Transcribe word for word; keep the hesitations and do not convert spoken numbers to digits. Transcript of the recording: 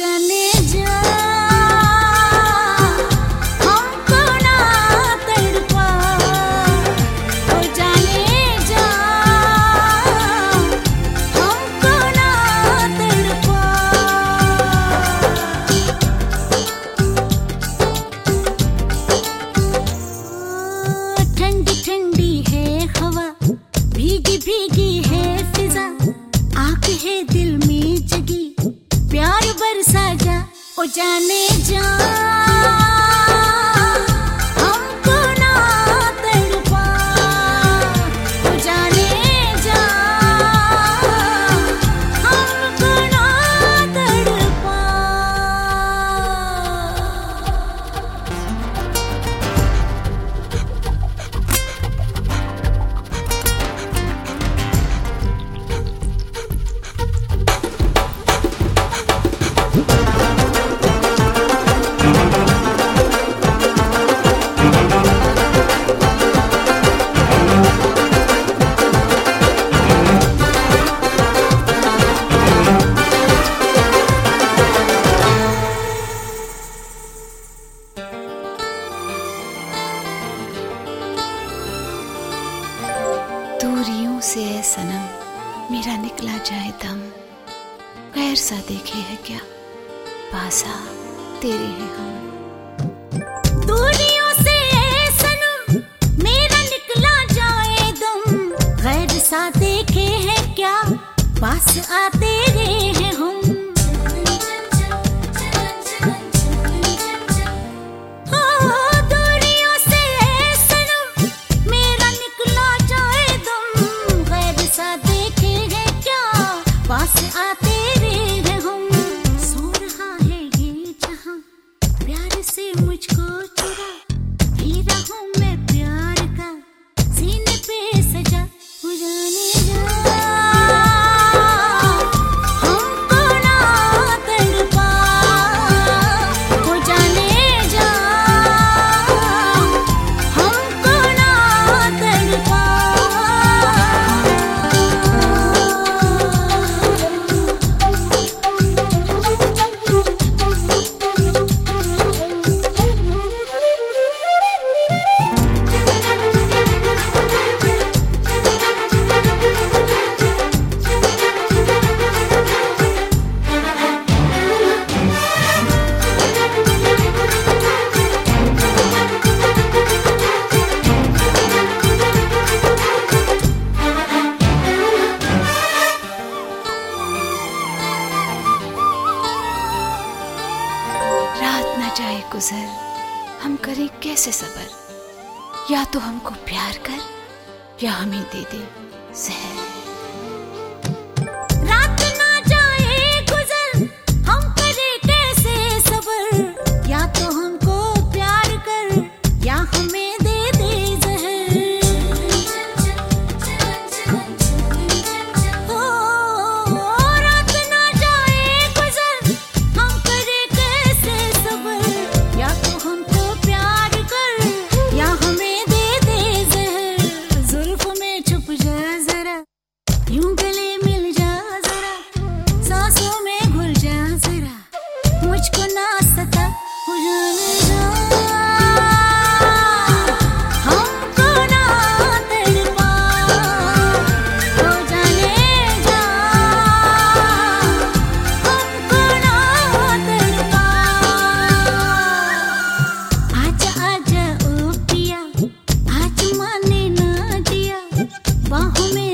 जाने जा हमको ना तड़पा, ओ जाने जा हमको ना तड़पा। ठंडी ठंडी है हवा, भीगी भीगी है फिजा, आग है दिल में जगी, प्यार बरसा जा, ओ जाने जा हमको ना तड़पा, ओ जाने जा हमको ना तड़पा। दूरियों से है सनम मेरा निकला जाए दम, गैर सा देखे है क्या पासा तेरे हैं हम। दूरियों से है सनम मेरा निकला जाए दम, गैर सा देखे है क्या पास आते हैं हम। पास आते रहे हम, सो रहा है ये जहां प्यार से मुझको चुरा, हीरा हूँ मैं प्यार का सीने पे सजा, हो जाने जा हमको ना तड़पा, हो जाने जा हमको ना तड़पा। रात न जाए गुजर हम करें कैसे सबर, या तो हमको प्यार कर या हमें दे दे जहर। रात ना जाए गुजर हम करें कैसे सबर, या तो हमको प्यार कर या हमें दे दे जहर। ओ रात ना जाए गुजर हम करें कैसे सबर, या तो हमको प्यार कर या हमें दे दे जहर। जुल्फ में छुप जा जरा, यूं गले मिल जा जरा, सांसों में घुल जा जरा, मुझको ना सता, हो जाने जा हमको ना तड़पा, हो जाने जा हमको ना तड़पा। आजा आजा ओ पिया, आज माने ना दिया, बाहों में